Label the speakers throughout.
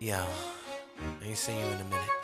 Speaker 1: Yo, I ain't seen you in a minute,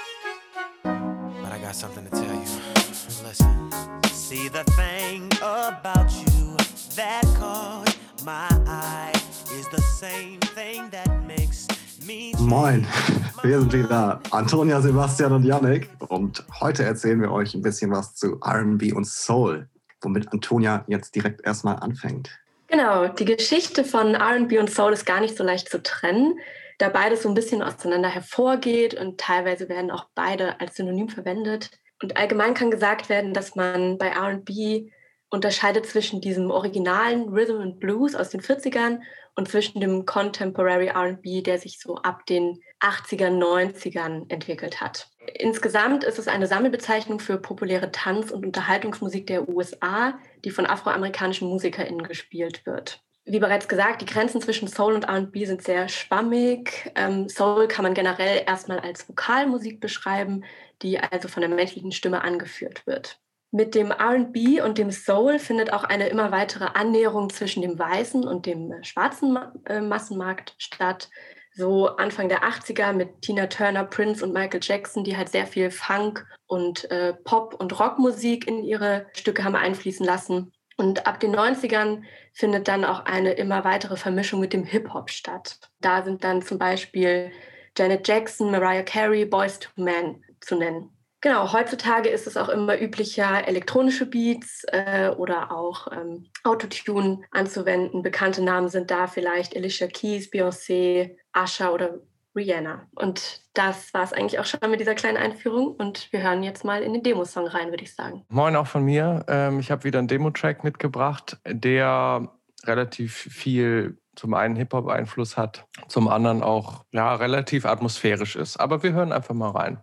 Speaker 1: but I got something to tell you. Listen. See the thing about you that caught my eye is the same thing that makes me.
Speaker 2: Moin, wir sind wieder Antonia, Sebastian und Yannick und heute erzählen wir euch ein bisschen was zu R&B und Soul, womit Antonia jetzt direkt erstmal anfängt.
Speaker 3: Genau, die Geschichte von R&B und Soul ist gar nicht so leicht zu trennen, da beides so ein bisschen auseinander hervorgeht und teilweise werden auch beide als Synonym verwendet. Und allgemein kann gesagt werden, dass man bei R&B unterscheidet zwischen diesem originalen Rhythm and Blues aus den 40ern und zwischen dem Contemporary R&B, der sich so ab den 80ern, 90ern entwickelt hat. Insgesamt ist es eine Sammelbezeichnung für populäre Tanz- und Unterhaltungsmusik der USA, die von afroamerikanischen MusikerInnen gespielt wird. Wie bereits gesagt, die Grenzen zwischen Soul und R&B sind sehr schwammig. Soul kann man generell erstmal als Vokalmusik beschreiben, die also von der menschlichen Stimme angeführt wird. Mit dem R&B und dem Soul findet auch eine immer weitere Annäherung zwischen dem weißen und dem schwarzen Massenmarkt statt. So Anfang der 80er mit Tina Turner, Prince und Michael Jackson, die halt sehr viel Funk und Pop- und Rockmusik in ihre Stücke haben einfließen lassen. Und ab den 90ern findet dann auch eine immer weitere Vermischung mit dem Hip-Hop statt. Da sind dann zum Beispiel Janet Jackson, Mariah Carey, Boyz II Men zu nennen. Genau, heutzutage ist es auch immer üblicher, elektronische Beats oder auch Autotune anzuwenden. Bekannte Namen sind da vielleicht Alicia Keys, Beyoncé, Usher oder Rihanna. Und das war es eigentlich auch schon mit dieser kleinen Einführung. Und wir hören jetzt mal in den Demosong rein, würde ich sagen.
Speaker 4: Moin auch von mir. Ich habe wieder einen Demo-Track mitgebracht, der relativ viel zum einen Hip-Hop-Einfluss hat, zum anderen auch relativ atmosphärisch ist. Aber wir hören einfach mal rein.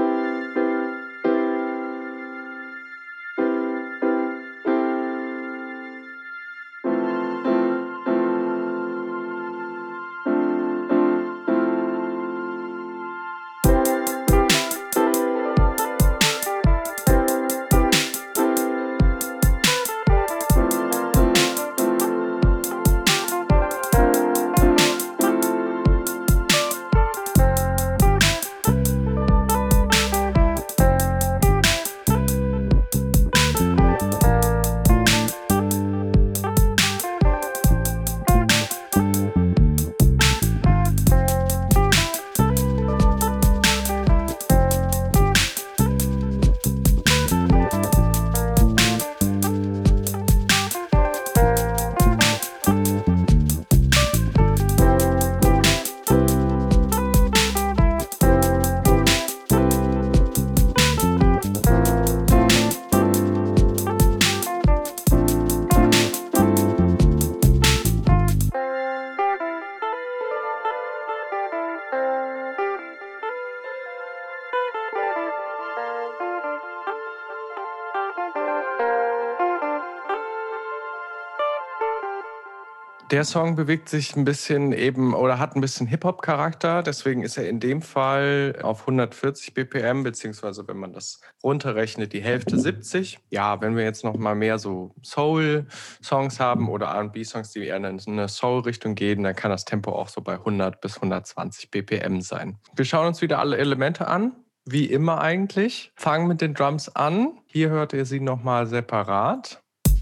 Speaker 4: Der Song bewegt sich ein bisschen hat ein bisschen Hip-Hop-Charakter, deswegen ist er in dem Fall auf 140 BPM, beziehungsweise wenn man das runterrechnet, die Hälfte 70. Ja, wenn wir jetzt noch mal mehr so Soul-Songs haben oder R&B-Songs, die eher in eine Soul-Richtung gehen, dann kann das Tempo auch so bei 100 bis 120 BPM sein. Wir schauen uns wieder alle Elemente an, wie immer eigentlich. Fangen mit den Drums an. Hier hört ihr sie noch mal separat.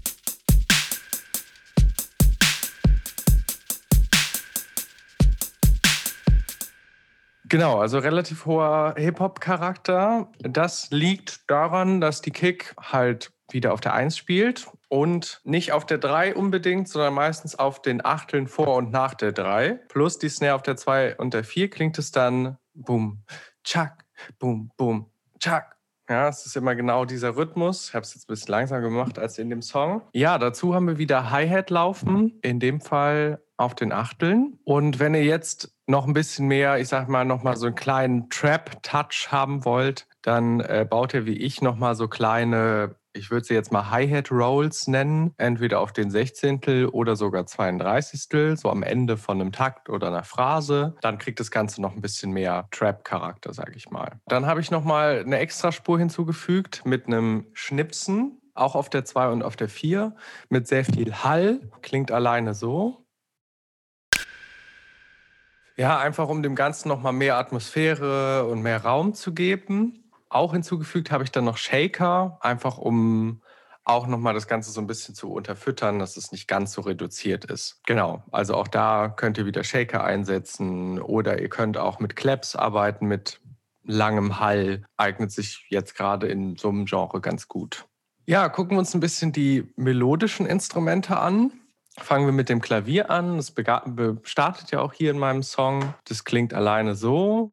Speaker 4: Genau, also relativ hoher Hip-Hop-Charakter. Das liegt daran, dass die Kick halt wieder auf der 1 spielt und nicht auf der 3 unbedingt, sondern meistens auf den Achteln vor und nach der 3. Plus die Snare auf der 2 und der 4 klingt es dann Boom, Tschak, Boom, Boom, Tschak. Ja, es ist immer genau dieser Rhythmus. Ich habe es jetzt ein bisschen langsamer gemacht als in dem Song. Ja, dazu haben wir wieder Hi-Hat laufen, in dem Fall auf den Achteln. Und wenn ihr jetzt noch ein bisschen mehr, ich sag mal, noch mal so einen kleinen Trap-Touch haben wollt, dann baut ihr wie ich noch mal so kleine, ich würde sie jetzt mal Hi-Hat-Rolls nennen, entweder auf den 16. oder sogar 32. so am Ende von einem Takt oder einer Phrase. Dann kriegt das Ganze noch ein bisschen mehr Trap-Charakter, sage ich mal. Dann habe ich noch mal eine Extraspur hinzugefügt mit einem Schnipsen, auch auf der 2 und auf der 4, mit sehr viel Hall. Klingt alleine so. Ja, einfach um dem Ganzen nochmal mehr Atmosphäre und mehr Raum zu geben. Auch hinzugefügt habe ich dann noch Shaker, einfach um auch nochmal das Ganze so ein bisschen zu unterfüttern, dass es nicht ganz so reduziert ist. Genau, also auch da könnt ihr wieder Shaker einsetzen oder ihr könnt auch mit Claps arbeiten, mit langem Hall. Eignet sich jetzt gerade in so einem Genre ganz gut. Ja, gucken wir uns ein bisschen die melodischen Instrumente an. Fangen wir mit dem Klavier an. Das startet ja auch hier in meinem Song. Das klingt alleine so.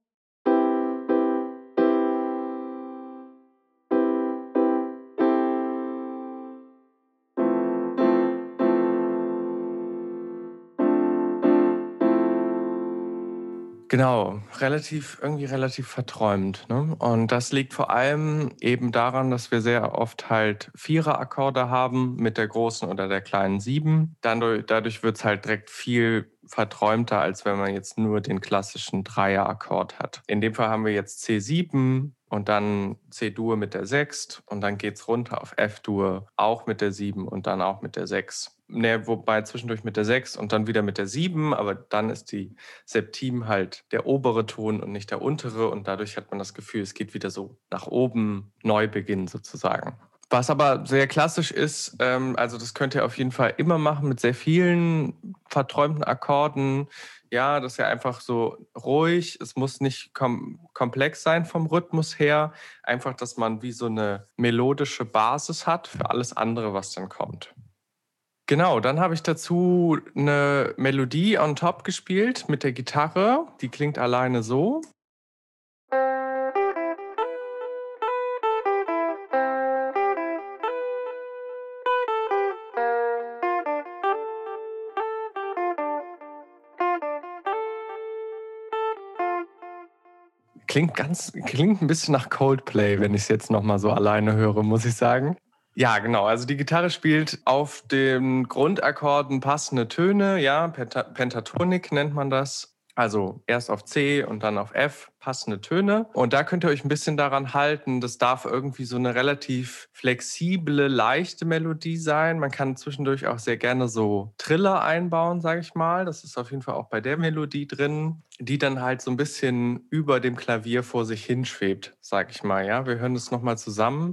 Speaker 4: Genau, irgendwie relativ verträumt. Ne? Und das liegt vor allem eben daran, dass wir sehr oft halt Vierer-Akkorde haben mit der großen oder der kleinen 7. Dadurch wird es halt direkt viel verträumter, als wenn man jetzt nur den klassischen Dreier-Akkord hat. In dem Fall haben wir jetzt C7 und dann C-Dur mit der 6 und dann geht es runter auf F-Dur auch mit der 7 und dann auch mit der 6. Ne, wobei zwischendurch mit der 6 und dann wieder mit der 7, aber dann ist die Septim halt der obere Ton und nicht der untere und dadurch hat man das Gefühl, es geht wieder so nach oben, Neubeginn sozusagen. Was aber sehr klassisch ist, also das könnt ihr auf jeden Fall immer machen mit sehr vielen verträumten Akkorden. Ja, das ist ja einfach so ruhig, es muss nicht komplex sein vom Rhythmus her, einfach, dass man wie so eine melodische Basis hat für alles andere, was dann kommt. Genau, dann habe ich dazu eine Melodie on top gespielt mit der Gitarre. Die klingt alleine so. Klingt ein bisschen nach Coldplay, wenn ich es jetzt nochmal so alleine höre, muss ich sagen. Ja, genau. Also die Gitarre spielt auf den Grundakkorden passende Töne, ja, Pentatonik nennt man das. Also erst auf C und dann auf F passende Töne. Und da könnt ihr euch ein bisschen daran halten, das darf irgendwie so eine relativ flexible, leichte Melodie sein. Man kann zwischendurch auch sehr gerne so Triller einbauen, sage ich mal. Das ist auf jeden Fall auch bei der Melodie drin, die dann halt so ein bisschen über dem Klavier vor sich hinschwebt, sage ich mal. Ja, wir hören das nochmal zusammen.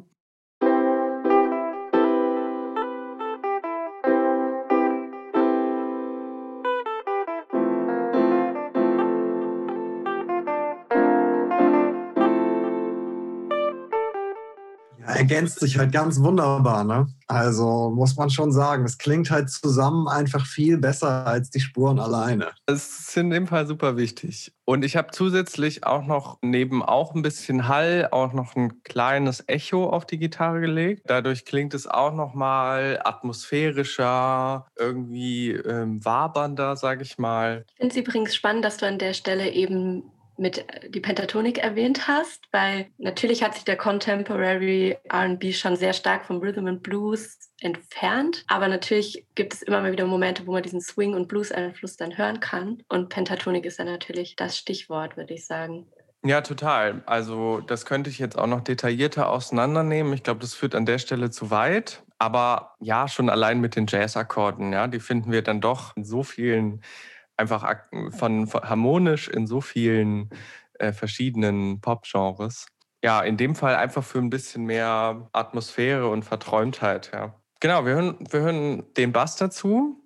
Speaker 2: Ergänzt sich halt ganz wunderbar, ne? Also muss man schon sagen, es klingt halt zusammen einfach viel besser als die Spuren alleine.
Speaker 4: Das ist in dem Fall super wichtig. Und ich habe zusätzlich auch noch neben auch ein bisschen Hall auch noch ein kleines Echo auf die Gitarre gelegt. Dadurch klingt es auch noch mal atmosphärischer, irgendwie wabernder, sage ich mal.
Speaker 3: Ich finde es übrigens spannend, dass du an der Stelle eben mit die Pentatonik erwähnt hast, weil natürlich hat sich der Contemporary R&B schon sehr stark vom Rhythm and Blues entfernt, aber natürlich gibt es immer mal wieder Momente, wo man diesen Swing- und Blues-Einfluss dann hören kann und Pentatonik ist dann natürlich das Stichwort, würde ich sagen.
Speaker 4: Ja, total. Also das könnte ich jetzt auch noch detaillierter auseinandernehmen. Ich glaube, das führt an der Stelle zu weit. Aber ja, schon allein mit den Jazzakkorden, ja, die finden wir dann doch in so vielen einfach von harmonisch in so vielen verschiedenen Pop-Genres. Ja, in dem Fall einfach für ein bisschen mehr Atmosphäre und Verträumtheit. Ja. Genau, wir hören den Bass dazu.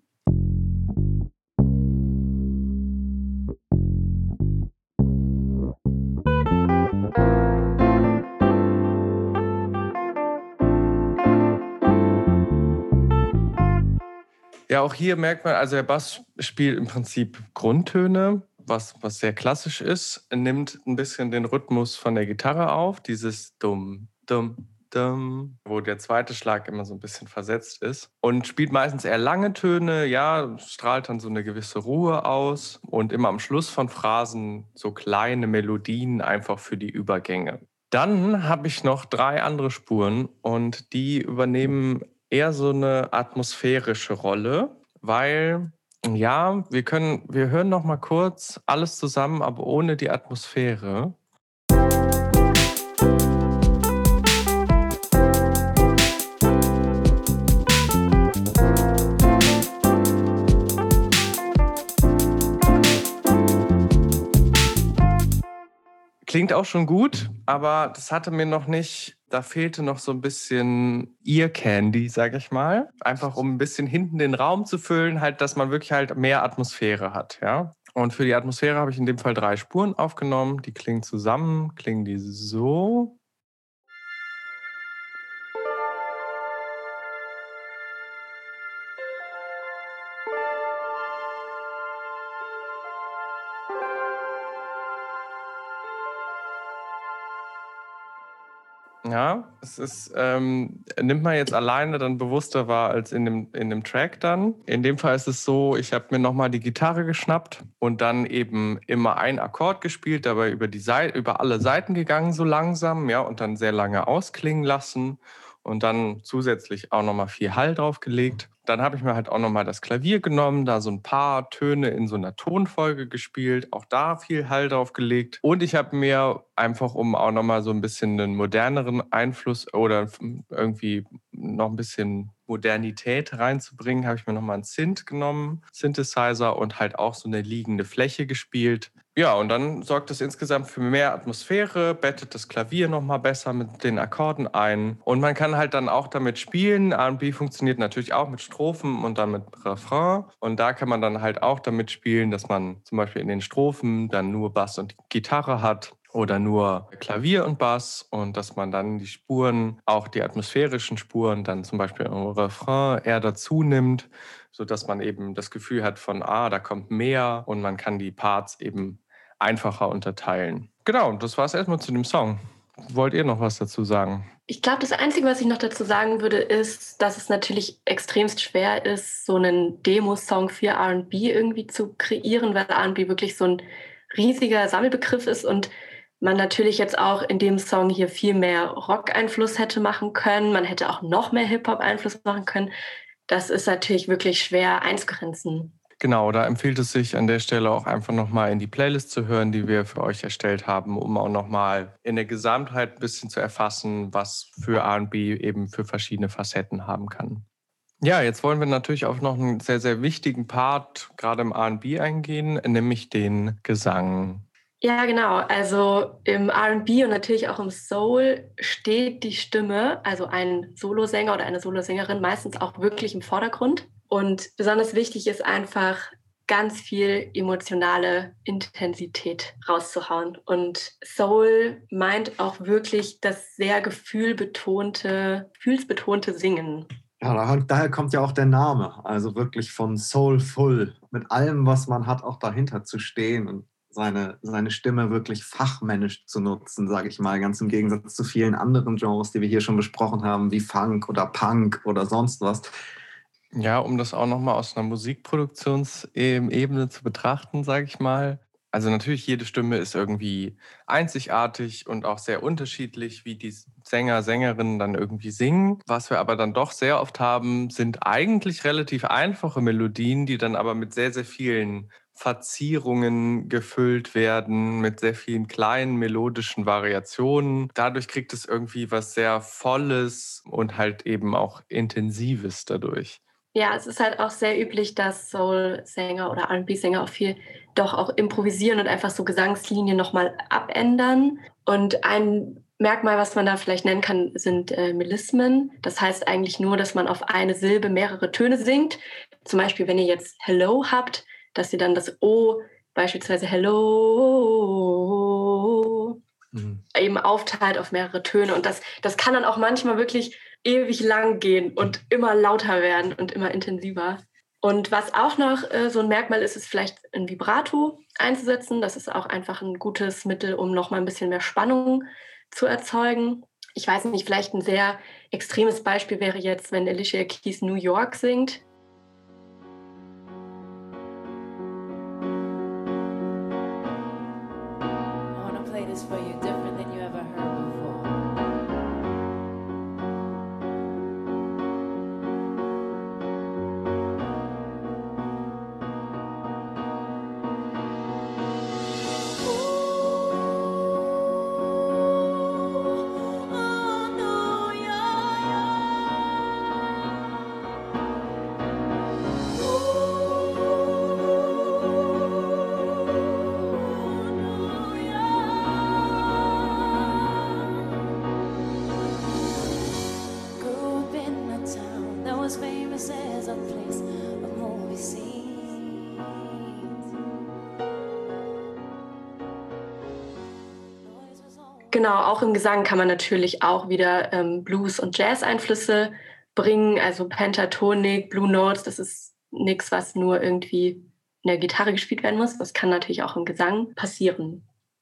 Speaker 4: Ja, auch hier merkt man, also der Bass spielt im Prinzip Grundtöne, was sehr klassisch ist, nimmt ein bisschen den Rhythmus von der Gitarre auf, dieses Dumm, Dumm, Dumm, wo der zweite Schlag immer so ein bisschen versetzt ist und spielt meistens eher lange Töne, ja, strahlt dann so eine gewisse Ruhe aus und immer am Schluss von Phrasen so kleine Melodien einfach für die Übergänge. Dann habe ich noch 3 andere Spuren und die übernehmen eher so eine atmosphärische Rolle, weil, ja, wir hören noch mal kurz alles zusammen, aber ohne die Atmosphäre. Klingt auch schon gut, aber das hatte mir noch nicht, da fehlte noch so ein bisschen Ear Candy, sag ich mal. Einfach um ein bisschen hinten den Raum zu füllen, halt, dass man wirklich halt mehr Atmosphäre hat, ja. Und für die Atmosphäre habe ich in dem Fall 3 Spuren aufgenommen. Die klingen zusammen, klingen die so. Ja, es ist, nimmt man jetzt alleine dann bewusster wahr als in dem Track dann. In dem Fall ist es so, ich habe mir nochmal die Gitarre geschnappt und dann eben immer einen Akkord gespielt, dabei über alle Seiten gegangen so langsam, ja, und dann sehr lange ausklingen lassen und dann zusätzlich auch nochmal viel Hall draufgelegt. Dann habe ich mir halt auch nochmal das Klavier genommen, da so ein paar Töne in so einer Tonfolge gespielt, auch da viel Hall drauf gelegt. Und ich habe mir einfach, um auch nochmal so ein bisschen einen moderneren Einfluss oder irgendwie noch ein bisschen Modernität reinzubringen, habe ich mir nochmal einen Synth genommen, Synthesizer und halt auch so eine liegende Fläche gespielt. Ja, und dann sorgt das insgesamt für mehr Atmosphäre, bettet das Klavier nochmal besser mit den Akkorden ein. Und man kann halt dann auch damit spielen. R&B funktioniert natürlich auch mit Strophen und dann mit Refrain. Und da kann man dann halt auch damit spielen, dass man zum Beispiel in den Strophen dann nur Bass und Gitarre hat oder nur Klavier und Bass und dass man dann die Spuren, auch die atmosphärischen Spuren, dann zum Beispiel im Refrain eher dazu nimmt, sodass man eben das Gefühl hat von, da kommt mehr und man kann die Parts eben einfacher unterteilen. Genau, das war es erstmal zu dem Song. Wollt ihr noch was dazu sagen?
Speaker 3: Ich glaube, das Einzige, was ich noch dazu sagen würde, ist, dass es natürlich extremst schwer ist, so einen Demo-Song für R&B irgendwie zu kreieren, weil R&B wirklich so ein riesiger Sammelbegriff ist und man natürlich jetzt auch in dem Song hier viel mehr Rock-Einfluss hätte machen können. Man hätte auch noch mehr Hip-Hop-Einfluss machen können. Das ist natürlich wirklich schwer einzugrenzen.
Speaker 4: Genau, da empfiehlt es sich an der Stelle auch einfach nochmal in die Playlist zu hören, die wir für euch erstellt haben, um auch nochmal in der Gesamtheit ein bisschen zu erfassen, was für R&B eben für verschiedene Facetten haben kann. Ja, jetzt wollen wir natürlich auf noch einen sehr, sehr wichtigen Part gerade im R&B eingehen, nämlich den Gesang.
Speaker 3: Ja, genau. Also im R&B und natürlich auch im Soul steht die Stimme, also ein Solosänger oder eine Solosängerin, meistens auch wirklich im Vordergrund. Und besonders wichtig ist einfach, ganz viel emotionale Intensität rauszuhauen. Und Soul meint auch wirklich das sehr gefühlsbetonte Singen.
Speaker 2: Ja, daher kommt ja auch der Name. Also wirklich von Soulful, mit allem, was man hat, auch dahinter zu stehen und seine Stimme wirklich fachmännisch zu nutzen, sage ich mal, ganz im Gegensatz zu vielen anderen Genres, die wir hier schon besprochen haben, wie Funk oder Punk oder sonst was.
Speaker 4: Ja, um das auch nochmal aus einer Musikproduktionsebene zu betrachten, sage ich mal. Also natürlich, jede Stimme ist irgendwie einzigartig und auch sehr unterschiedlich, wie die Sänger, Sängerinnen dann irgendwie singen. Was wir aber dann doch sehr oft haben, sind eigentlich relativ einfache Melodien, die dann aber mit sehr, sehr vielen Verzierungen gefüllt werden, mit sehr vielen kleinen melodischen Variationen. Dadurch kriegt es irgendwie was sehr Volles und halt eben auch Intensives dadurch.
Speaker 3: Ja, es ist halt auch sehr üblich, dass Soul-Sänger oder R&B-Sänger auch viel doch auch improvisieren und einfach so Gesangslinien nochmal abändern. Und ein Merkmal, was man da vielleicht nennen kann, sind Melismen. Das heißt eigentlich nur, dass man auf eine Silbe mehrere Töne singt. Zum Beispiel, wenn ihr jetzt Hello habt, dass ihr dann das O, beispielsweise Hello, eben aufteilt auf mehrere Töne. Und das kann dann auch manchmal wirklich ewig lang gehen und immer lauter werden und immer intensiver. Und was auch noch so ein Merkmal ist, ist vielleicht ein Vibrato einzusetzen. Das ist auch einfach ein gutes Mittel, um nochmal ein bisschen mehr Spannung zu erzeugen. Ich weiß nicht, vielleicht ein sehr extremes Beispiel wäre jetzt, wenn Alicia Keys New York singt. Genau, auch im Gesang kann man natürlich auch wieder Blues- und Jazz-Einflüsse bringen. Also Pentatonik, Blue Notes, das ist nichts, was nur irgendwie in der Gitarre gespielt werden muss. Das kann natürlich auch im Gesang passieren.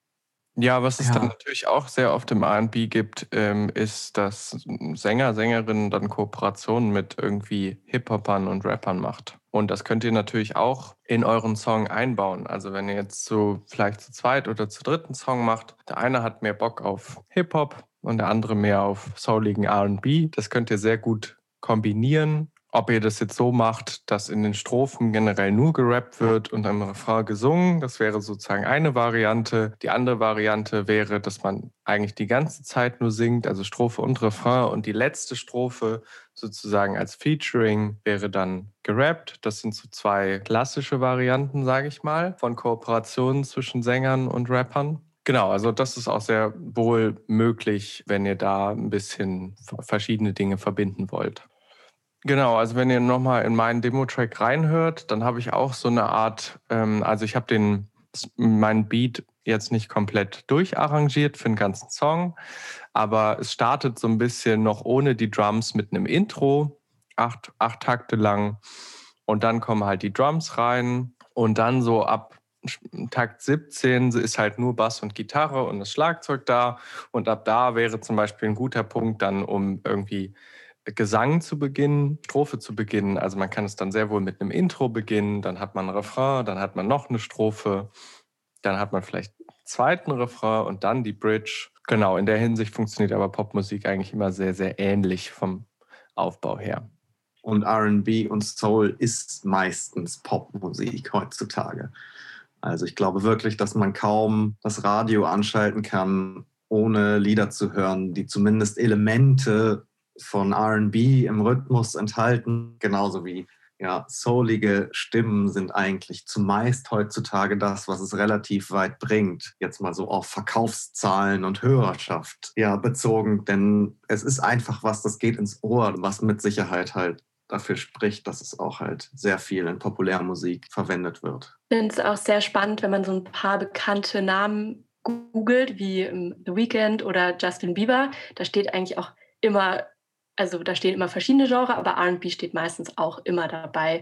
Speaker 4: Ja, was es dann
Speaker 2: Ja.
Speaker 4: natürlich auch sehr oft im R&B gibt, ist, dass Sänger, Sängerinnen dann Kooperationen mit irgendwie Hip-Hopern und Rappern macht. Und das könnt ihr natürlich auch in euren Song einbauen. Also wenn ihr jetzt so vielleicht zu zweit oder zu dritten Song macht, der eine hat mehr Bock auf Hip-Hop und der andere mehr auf souligen R&B. Das könnt ihr sehr gut kombinieren. Ob ihr das jetzt so macht, dass in den Strophen generell nur gerappt wird und im Refrain gesungen, das wäre sozusagen eine Variante. Die andere Variante wäre, dass man eigentlich die ganze Zeit nur singt, also Strophe und Refrain, und die letzte Strophe sozusagen als Featuring wäre dann gerappt. Das sind so zwei klassische Varianten, sage ich mal, von Kooperationen zwischen Sängern und Rappern. Genau, also das ist auch sehr wohl möglich, wenn ihr da ein bisschen verschiedene Dinge verbinden wollt. Genau, also wenn ihr nochmal in meinen Demo-Track reinhört, dann habe ich auch so eine Art, also ich habe meinen Beat jetzt nicht komplett durcharrangiert für den ganzen Song, aber es startet so ein bisschen noch ohne die Drums mit einem Intro, acht Takte lang, und dann kommen halt die Drums rein und dann so ab Takt 17 ist halt nur Bass und Gitarre und das Schlagzeug da, und ab da wäre zum Beispiel ein guter Punkt dann, um irgendwie Gesang zu beginnen, Strophe zu beginnen. Also man kann es dann sehr wohl mit einem Intro beginnen, dann hat man ein Refrain, dann hat man noch eine Strophe, dann hat man vielleicht einen zweiten Refrain und dann die Bridge. Genau, in der Hinsicht funktioniert aber Popmusik eigentlich immer sehr, sehr ähnlich vom Aufbau her.
Speaker 2: Und R&B und Soul ist meistens Popmusik heutzutage. Also ich glaube wirklich, dass man kaum das Radio anschalten kann, ohne Lieder zu hören, die zumindest Elemente von R&B im Rhythmus enthalten, genauso wie soulige Stimmen sind eigentlich zumeist heutzutage das, was es relativ weit bringt. Jetzt mal so auf Verkaufszahlen und Hörerschaft bezogen, denn es ist einfach was, das geht ins Ohr, was mit Sicherheit halt dafür spricht, dass es auch halt sehr viel in Populärmusik verwendet wird.
Speaker 3: Ich finde es auch sehr spannend, wenn man so ein paar bekannte Namen googelt, wie The Weeknd oder Justin Bieber. Da steht eigentlich auch immer, also da stehen immer verschiedene Genres, aber R&B steht meistens auch immer dabei.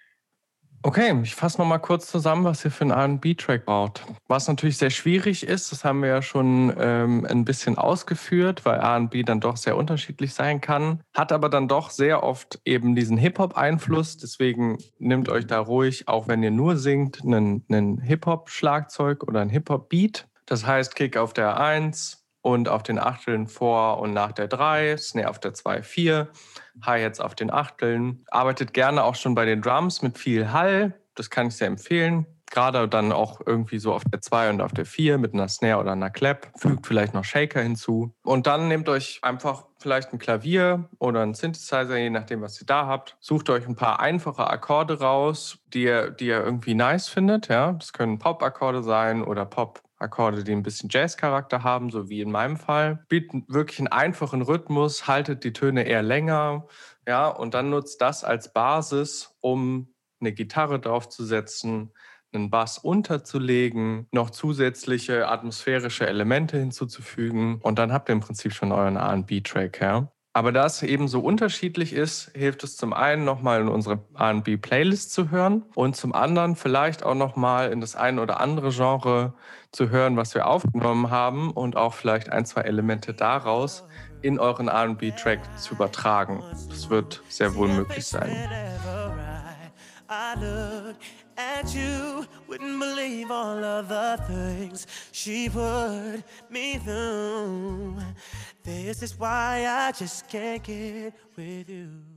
Speaker 4: Okay, ich fasse nochmal kurz zusammen, was ihr für einen R&B-Track braucht. Was natürlich sehr schwierig ist, das haben wir ja schon ein bisschen ausgeführt, weil R&B dann doch sehr unterschiedlich sein kann, hat aber dann doch sehr oft eben diesen Hip-Hop-Einfluss. Deswegen nehmt euch da ruhig, auch wenn ihr nur singt, einen Hip-Hop-Schlagzeug oder einen Hip-Hop-Beat. Das heißt, Kick auf der 1 und auf den Achteln vor und nach der 3, Snare auf der 2, 4, Hi-Hats auf den Achteln. Arbeitet gerne auch schon bei den Drums mit viel Hall, das kann ich sehr empfehlen. Gerade dann auch irgendwie so auf der 2 und auf der 4 mit einer Snare oder einer Clap. Fügt vielleicht noch Shaker hinzu. Und dann nehmt euch einfach vielleicht ein Klavier oder einen Synthesizer, je nachdem, was ihr da habt. Sucht euch ein paar einfache Akkorde raus, die ihr irgendwie nice findet. Ja? Das können Pop-Akkorde sein oder Pop-Akkorde, die ein bisschen Jazz-Charakter haben, so wie in meinem Fall. Bietet wirklich einen einfachen Rhythmus, haltet die Töne eher länger, ja, und dann nutzt das als Basis, um eine Gitarre draufzusetzen, einen Bass unterzulegen, noch zusätzliche atmosphärische Elemente hinzuzufügen, und dann habt ihr im Prinzip schon euren R&B-Track, ja. Aber da es eben so unterschiedlich ist, hilft es zum einen nochmal in unsere R&B-Playlist zu hören und zum anderen vielleicht auch nochmal in das ein oder andere Genre zu hören, was wir aufgenommen haben, und auch vielleicht ein, zwei Elemente daraus in euren R&B-Track zu übertragen. Das wird sehr wohl möglich sein.
Speaker 1: I look at you, wouldn't believe all of the things she put me through. This is why I just can't get with you.